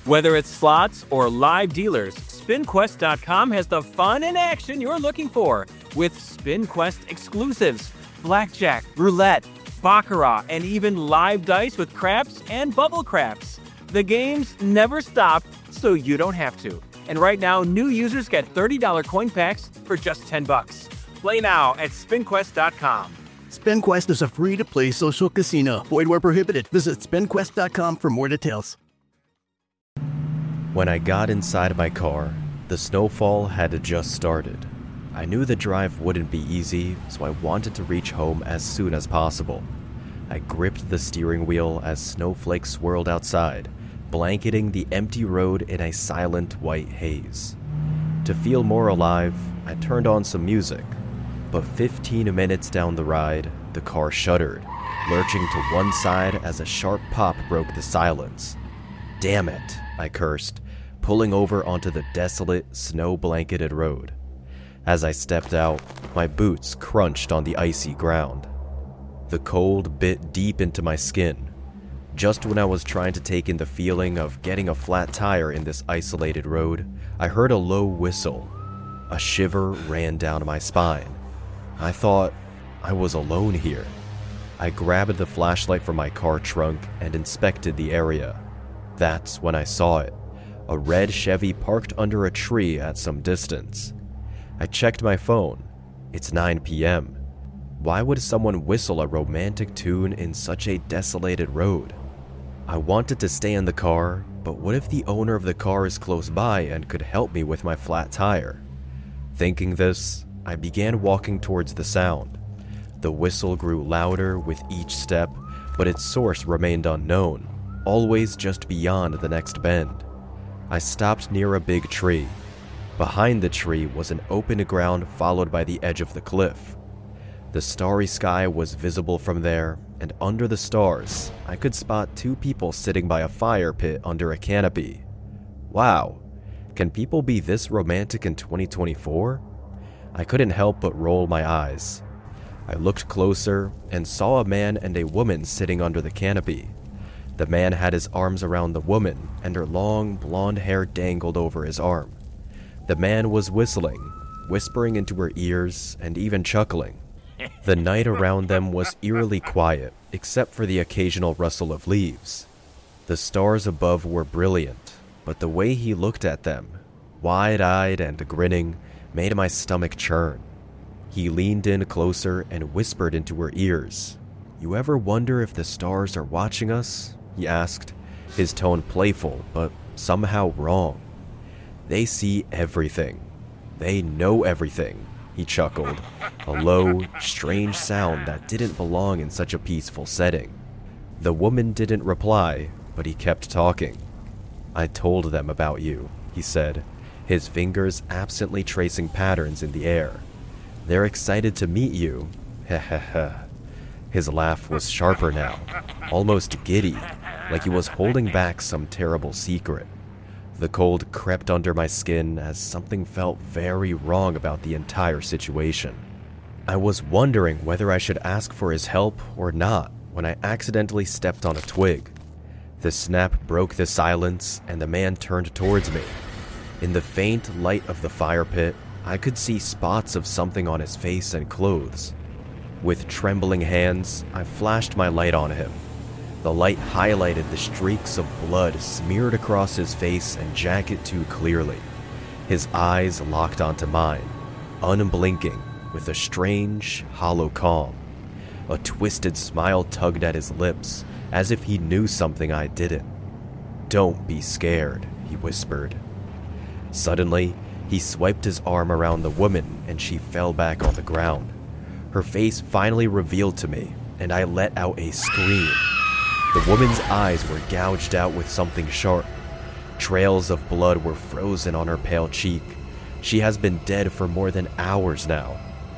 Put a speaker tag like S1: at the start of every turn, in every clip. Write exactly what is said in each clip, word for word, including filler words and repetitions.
S1: Whether it's slots or live dealers, spin quest dot com has the fun and action you're looking for with SpinQuest exclusives, blackjack, roulette, baccarat, and even live dice with craps and bubble craps. The games never stop, so you don't have to. And right now, new users get thirty dollars coin packs for just ten bucks. Play now at spin quest dot com.
S2: SpinQuest is a free-to-play social casino. Void where prohibited. Visit spin quest dot com for more details.
S3: When I got inside my car, the snowfall had just started. I knew the drive wouldn't be easy, so I wanted to reach home as soon as possible. I gripped the steering wheel as snowflakes swirled outside, blanketing the empty road in a silent white haze. To feel more alive, I turned on some music, but fifteen minutes down the ride, the car shuddered, lurching to one side as a sharp pop broke the silence. Damn it, I cursed, pulling over onto the desolate, snow-blanketed road. As I stepped out, my boots crunched on the icy ground. The cold bit deep into my skin. Just when I was trying to take in the feeling of getting a flat tire in this isolated road, I heard a low whistle. A shiver ran down my spine. I thought I was alone here. I grabbed the flashlight from my car trunk and inspected the area. That's when I saw it. A red Chevy parked under a tree at some distance. I checked my phone. It's nine p.m. Why would someone whistle a romantic tune in such a desolated road? I wanted to stay in the car, but what if the owner of the car is close by and could help me with my flat tire? Thinking this, I began walking towards the sound. The whistle grew louder with each step, but its source remained unknown, always just beyond the next bend. I stopped near a big tree. Behind the tree was an open ground followed by the edge of the cliff. The starry sky was visible from there, and under the stars, I could spot two people sitting by a fire pit under a canopy. Wow, can people be this romantic in twenty twenty-four? I couldn't help but roll my eyes. I looked closer and saw a man and a woman sitting under the canopy. The man had his arms around the woman, and her long, blonde hair dangled over his arm. The man was whistling, whispering into her ears, and even chuckling. The night around them was eerily quiet, except for the occasional rustle of leaves. The stars above were brilliant, but the way he looked at them, wide-eyed and grinning, made my stomach churn. He leaned in closer and whispered into her ears. "You ever wonder if the stars are watching us?" he asked, his tone playful but somehow wrong. "They see everything. They know everything," he chuckled, a low, strange sound that didn't belong in such a peaceful setting. The woman didn't reply, but he kept talking. "I told them about you," he said, his fingers absently tracing patterns in the air. "They're excited to meet you. Heh heh heh." His laugh was sharper now, almost giddy, like he was holding back some terrible secret. The cold crept under my skin as something felt very wrong about the entire situation. I was wondering whether I should ask for his help or not when I accidentally stepped on a twig. The snap broke the silence and the man turned towards me. In the faint light of the fire pit, I could see spots of something on his face and clothes. With trembling hands, I flashed my light on him. The light highlighted the streaks of blood smeared across his face and jacket too clearly. His eyes locked onto mine, unblinking, with a strange, hollow calm. A twisted smile tugged at his lips, as if he knew something I didn't. "Don't be scared," he whispered. Suddenly, he swiped his arm around the woman and she fell back on the ground. Her face finally revealed to me, and I let out a scream. The woman's eyes were gouged out with something sharp. Trails of blood were frozen on her pale cheek. She has been dead for more than hours now.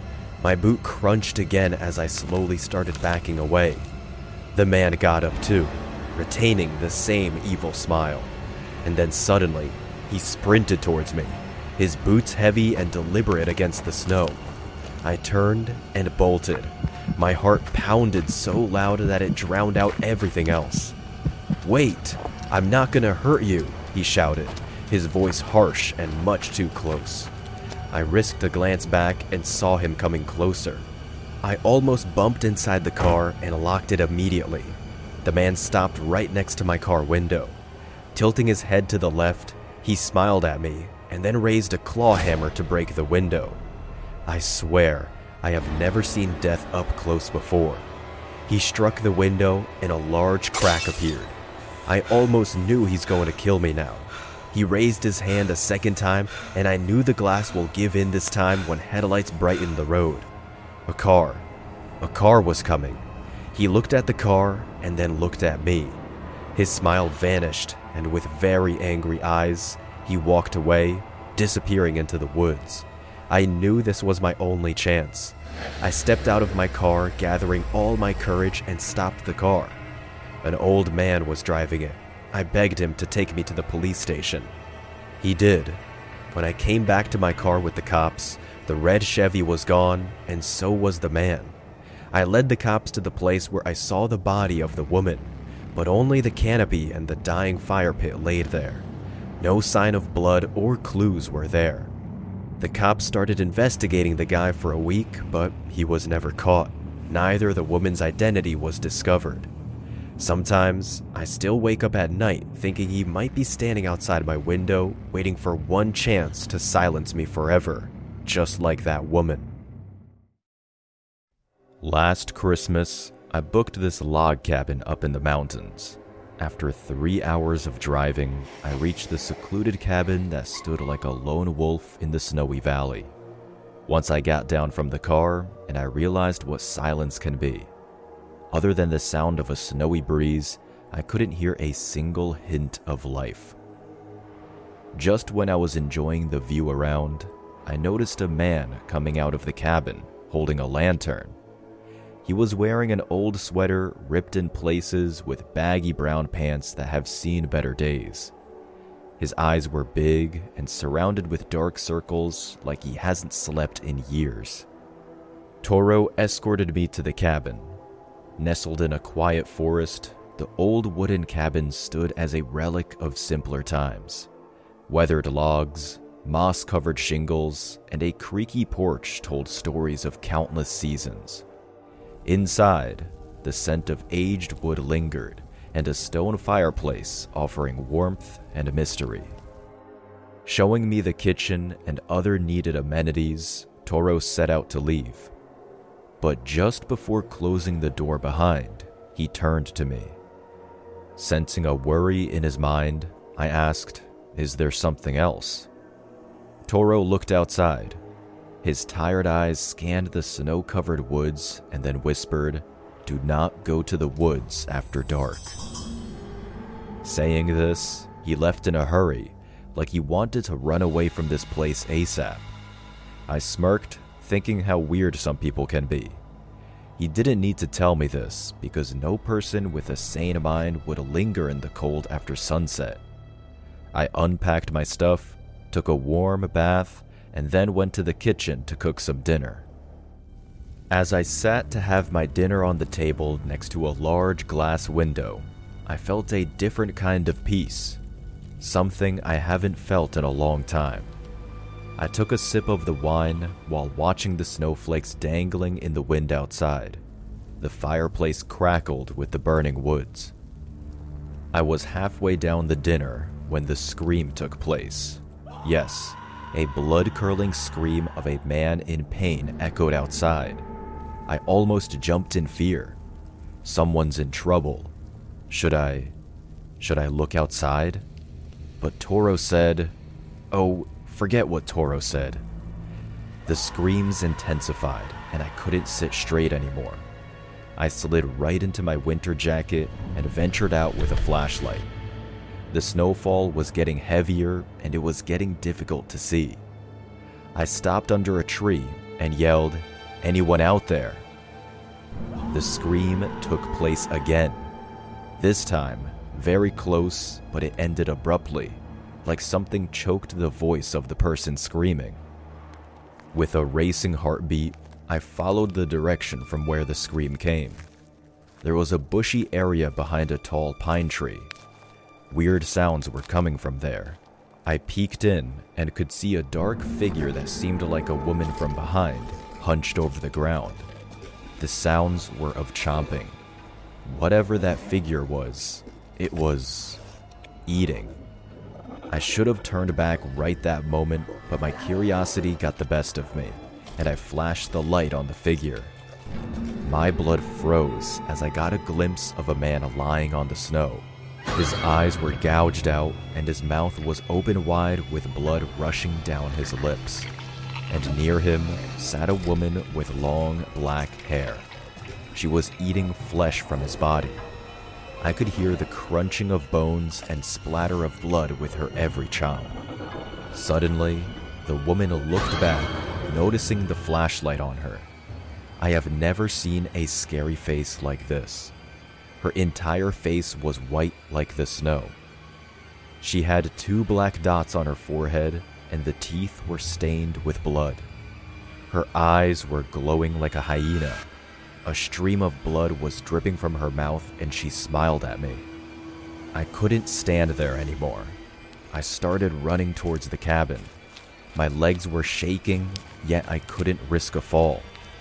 S3: My boot crunched again as I slowly started backing away. The man got up too, retaining the same evil smile. And then suddenly, he sprinted towards me, his boots heavy and deliberate against the snow. I turned and bolted. My heart pounded so loud that it drowned out everything else. "Wait, I'm not gonna hurt you," he shouted, his voice harsh and much too close. I risked a glance back and saw him coming closer. I almost bumped inside the car and locked it immediately. The man stopped right next to my car window. Tilting his head to the left, he smiled at me and then raised a claw hammer to break the window. I swear, I have never seen death up close before. He struck the window and a large crack appeared. I almost knew he's going to kill me now. He raised his hand a second time and I knew the glass will give in this time when headlights brightened the road. A car. A car was coming. He looked at the car and then looked at me. His smile vanished and with very angry eyes, he walked away, disappearing into the woods. I knew this was my only chance. I stepped out of my car, gathering all my courage, and stopped the car. An old man was driving it. I begged him to take me to the police station. He did. When I came back to my car with the cops, the red Chevy was gone, and so was the man. I led the cops to the place where I saw the body of the woman, but only the canopy and the dying fire pit laid there. No sign of blood or clues were there. The cops started investigating the guy for a week, but he was never caught. Neither the woman's identity was discovered. Sometimes, I still wake up at night thinking he might be standing outside my window, waiting for one chance to silence me forever, just like that woman. Last Christmas, I booked this log cabin up in the mountains. After three hours of driving, I reached the secluded cabin that stood like a lone wolf in the snowy valley. Once I got down from the car, and I realized what silence can be. Other than the sound of a snowy breeze, I couldn't hear a single hint of life. Just when I was enjoying the view around, I noticed a man coming out of the cabin, holding a lantern. He was wearing an old sweater ripped in places with baggy brown pants that have seen better days. His eyes were big and surrounded with dark circles like he hasn't slept in years. Toro escorted me to the cabin. Nestled in a quiet forest, the old wooden cabin stood as a relic of simpler times. Weathered logs, moss-covered shingles, and a creaky porch told stories of countless seasons. Inside, the scent of aged wood lingered, and a stone fireplace offering warmth and mystery. Showing me the kitchen and other needed amenities, Toro set out to leave. But just before closing the door behind, he turned to me. Sensing a worry in his mind, I asked, "Is there something else?" Toro looked outside. His tired eyes scanned the snow-covered woods and then whispered, "Do not go to the woods after dark." Saying this, he left in a hurry, like he wanted to run away from this place ASAP. I smirked, thinking how weird some people can be. He didn't need to tell me this, because no person with a sane mind would linger in the cold after sunset. I unpacked my stuff, took a warm bath, and then went to the kitchen to cook some dinner. As I sat to have my dinner on the table next to a large glass window, I felt a different kind of peace, something I haven't felt in a long time. I took a sip of the wine while watching the snowflakes dangling in the wind outside. The fireplace crackled with the burning woods. I was halfway down the dinner when the scream took place. Yes, a blood-curdling scream of a man in pain echoed outside. I almost jumped in fear. Someone's in trouble. Should I... should I look outside? But Toro said... Oh, forget what Toro said. The screams intensified, and I couldn't sit straight anymore. I slid right into my winter jacket and ventured out with a flashlight. The snowfall was getting heavier, and it was getting difficult to see. I stopped under a tree and yelled, "Anyone out there?" The scream took place again. This time, very close, but it ended abruptly, like something choked the voice of the person screaming. With a racing heartbeat, I followed the direction from where the scream came. There was a bushy area behind a tall pine tree. Weird sounds were coming from there. I peeked in and could see a dark figure that seemed like a woman from behind, hunched over the ground. The sounds were of chomping. Whatever that figure was, it was eating. I should have turned back right that moment, but my curiosity got the best of me, and I flashed the light on the figure. My blood froze as I got a glimpse of a man lying on the snow. His eyes were gouged out, and his mouth was open wide with blood rushing down his lips. And near him sat a woman with long black hair. She was eating flesh from his body. I could hear the crunching of bones and splatter of blood with her every chomp. Suddenly, the woman looked back, noticing the flashlight on her. I have never seen a scary face like this. Her entire face was white like the snow. She had two black dots on her forehead, and the teeth were stained with blood. Her eyes were glowing like a hyena. A stream of blood was dripping from her mouth, and she smiled at me. I couldn't stand there anymore. I started running towards the cabin. My legs were shaking, yet I couldn't risk a fall.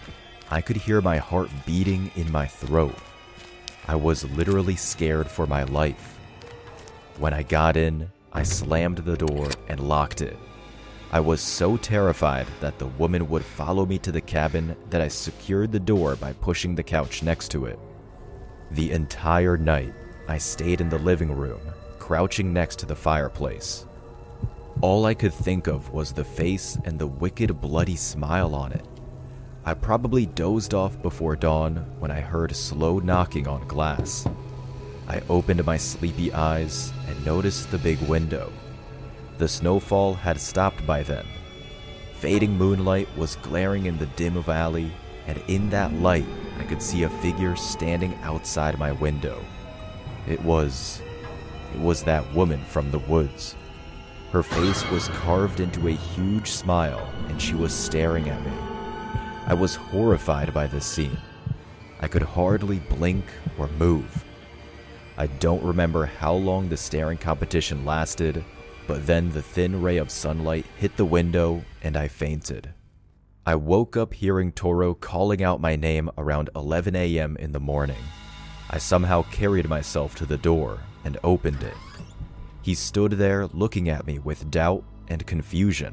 S3: I could hear my heart beating in my throat. I was literally scared for my life. When I got in, I slammed the door and locked it. I was so terrified that the woman would follow me to the cabin that I secured the door by pushing the couch next to it. The entire night, I stayed in the living room, crouching next to the fireplace. All I could think of was the face and the wicked, bloody smile on it. I probably dozed off before dawn when I heard slow knocking on glass. I opened my sleepy eyes and noticed the big window. The snowfall had stopped by then. Fading moonlight was glaring in the dim valley, and in that light, I could see a figure standing outside my window. It was... it was that woman from the woods. Her face was carved into a huge smile, and she was staring at me. I was horrified by this scene. I could hardly blink or move. I don't remember how long the staring competition lasted, but then the thin ray of sunlight hit the window and I fainted. I woke up hearing Toro calling out my name around eleven a.m. in the morning. I somehow carried myself to the door and opened it. He stood there looking at me with doubt and confusion.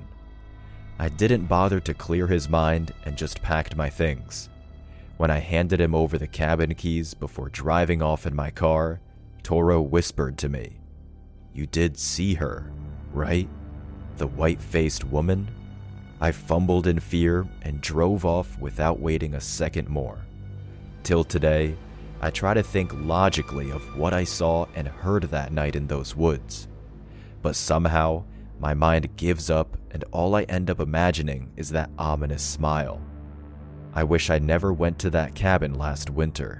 S3: I didn't bother to clear his mind and just packed my things. When I handed him over the cabin keys before driving off in my car, Toro whispered to me, "You did see her, right? The white-faced woman?" I fumbled in fear and drove off without waiting a second more. Till today, I try to think logically of what I saw and heard that night in those woods. But somehow, my mind gives up and all I end up imagining is that ominous smile. I wish I never went to that cabin last winter.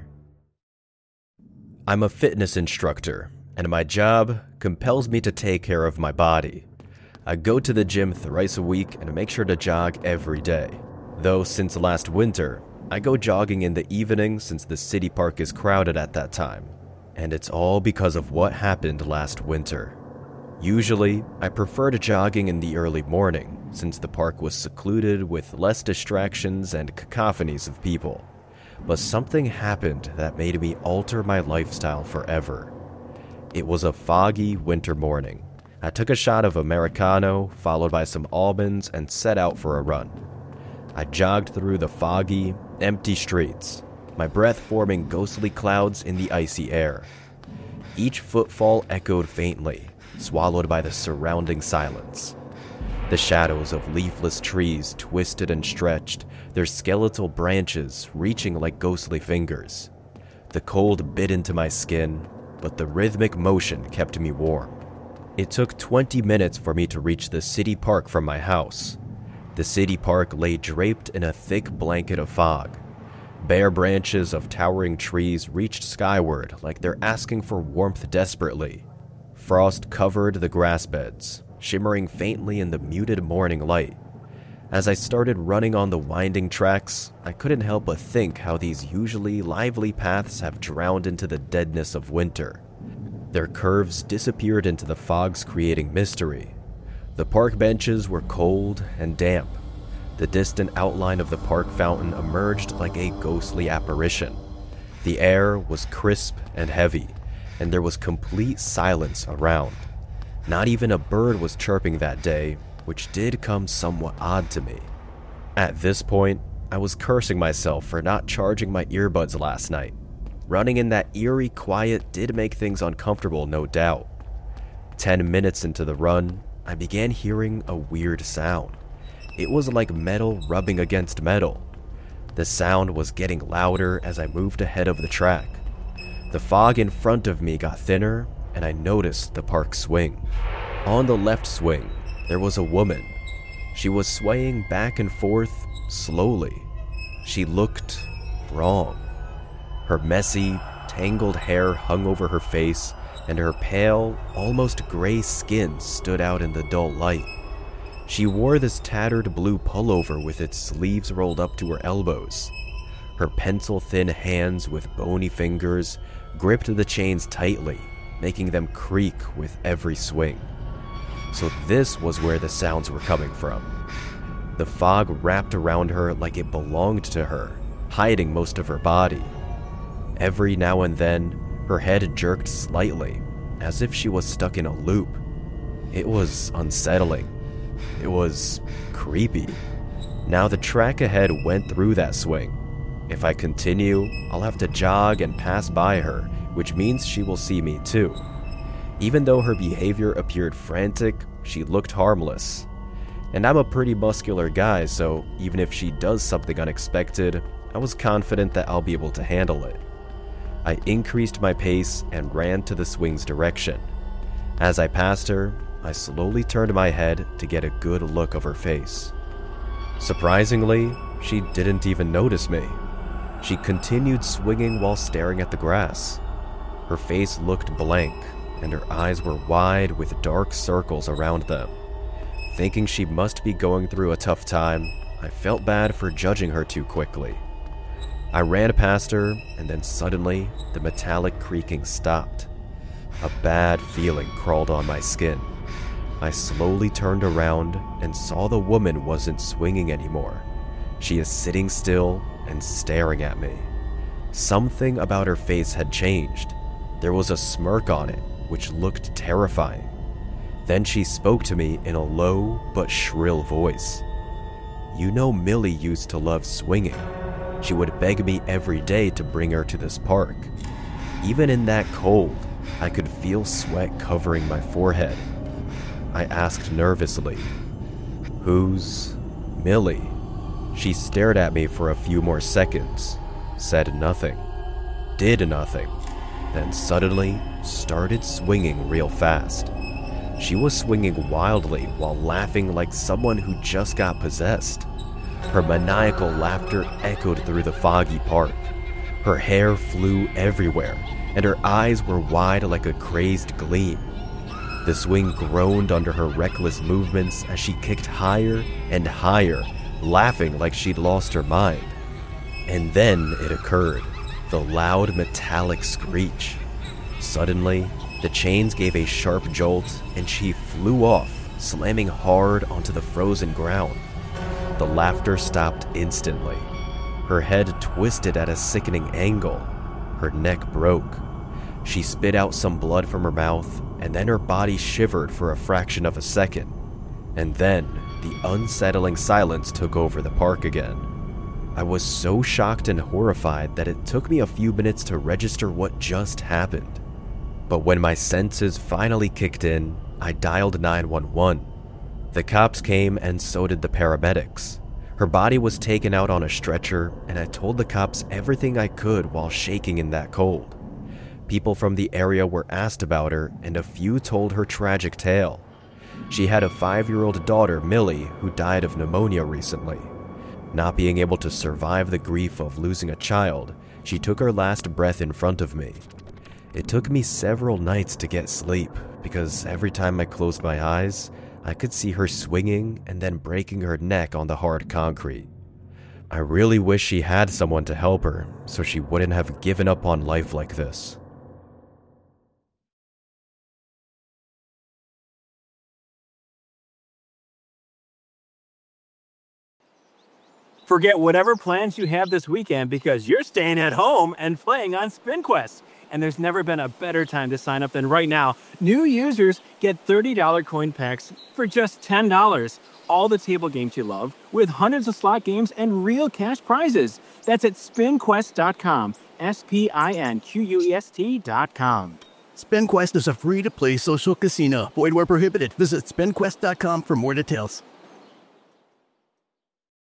S3: I'm a fitness instructor, and my job compels me to take care of my body. I go to the gym thrice a week and make sure to jog every day. Though since last winter, I go jogging in the evening since the city park is crowded at that time. And it's all because of what happened last winter. Usually, I preferred jogging in the early morning since the park was secluded with less distractions and cacophonies of people. But something happened that made me alter my lifestyle forever. It was a foggy winter morning. I took a shot of Americano, followed by some almonds, and set out for a run. I jogged through the foggy, empty streets, my breath forming ghostly clouds in the icy air. Each footfall echoed faintly, swallowed by the surrounding silence. The shadows of leafless trees twisted and stretched, their skeletal branches reaching like ghostly fingers. The cold bit into my skin, but the rhythmic motion kept me warm. It took twenty minutes for me to reach the city park from my house. The city park lay draped in a thick blanket of fog. Bare branches of towering trees reached skyward like they're asking for warmth desperately. Frost covered the grass beds, shimmering faintly in the muted morning light. As I started running on the winding tracks, I couldn't help but think how these usually lively paths have drowned into the deadness of winter. Their curves disappeared into the fogs, creating mystery. The park benches were cold and damp. The distant outline of the park fountain emerged like a ghostly apparition. The air was crisp and heavy, and there was complete silence around. Not even a bird was chirping that day, which did come somewhat odd to me. At this point, I was cursing myself for not charging my earbuds last night. Running in that eerie quiet did make things uncomfortable, no doubt. Ten minutes into the run, I began hearing a weird sound. It was like metal rubbing against metal. The sound was getting louder as I moved ahead of the track. The fog in front of me got thinner, and I noticed the park swing. On the left swing, there was a woman. She was swaying back and forth slowly. She looked wrong. Her messy, tangled hair hung over her face, and her pale, almost gray skin stood out in the dull light. She wore this tattered blue pullover with its sleeves rolled up to her elbows. Her pencil-thin hands with bony fingers gripped the chains tightly, making them creak with every swing. So this was where the sounds were coming from. The fog wrapped around her like it belonged to her, hiding most of her body. Every now and then, her head jerked slightly, as if she was stuck in a loop. It was unsettling. It was creepy. Now the track ahead went through that swing. If I continue, I'll have to jog and pass by her, which means she will see me too. Even though her behavior appeared frantic, she looked harmless. And I'm a pretty muscular guy, so even if she does something unexpected, I was confident that I'll be able to handle it. I increased my pace and ran to the swing's direction. As I passed her, I slowly turned my head to get a good look of her face. Surprisingly, she didn't even notice me. She continued swinging while staring at the grass. Her face looked blank, and her eyes were wide with dark circles around them. Thinking she must be going through a tough time, I felt bad for judging her too quickly. I ran past her, and then suddenly, the metallic creaking stopped. A bad feeling crawled on my skin. I slowly turned around and saw the woman wasn't swinging anymore. She is sitting still and staring at me. Something about her face had changed. There was a smirk on it, which looked terrifying. Then she spoke to me in a low but shrill voice. "You know Millie used to love swinging. She would beg me every day to bring her to this park. Even in that cold, I could feel sweat covering my forehead." I asked nervously, "Who's Millie?" She stared at me for a few more seconds, said nothing, did nothing, then suddenly started swinging real fast. She was swinging wildly while laughing like someone who just got possessed. Her maniacal laughter echoed through the foggy park. Her hair flew everywhere, and her eyes were wide like a crazed gleam. The swing groaned under her reckless movements as she kicked higher and higher, laughing like she'd lost her mind. And then it occurred, the loud metallic screech. Suddenly, the chains gave a sharp jolt, and she flew off, slamming hard onto the frozen ground. The laughter stopped instantly. Her head twisted at a sickening angle. Her neck broke. She spit out some blood from her mouth, and then her body shivered for a fraction of a second. And then, the unsettling silence took over the park again. I was so shocked and horrified that it took me a few minutes to register what just happened. But when my senses finally kicked in, I dialed nine one one. The cops came and so did the paramedics. Her body was taken out on a stretcher, and I told the cops everything I could while shaking in that cold. People from the area were asked about her, and a few told her tragic tale. She had a five-year-old daughter, Millie, who died of pneumonia recently. Not being able to survive the grief of losing a child, she took her last breath in front of me. It took me several nights to get sleep, because every time I closed my eyes, I could see her swinging and then breaking her neck on the hard concrete. I really wish she had someone to help her, so she wouldn't have given up on life like this.
S1: Forget whatever plans you have this weekend because you're staying at home and playing on SpinQuest. And there's never been a better time to sign up than right now. New users get thirty dollars coin packs for just ten dollars. All the table games you love, with hundreds of slot games and real cash prizes. That's at spin quest dot com. S P I N Q U E S T dot com.
S2: SpinQuest is a free-to-play social casino. Void where prohibited. Visit spin quest dot com for more details.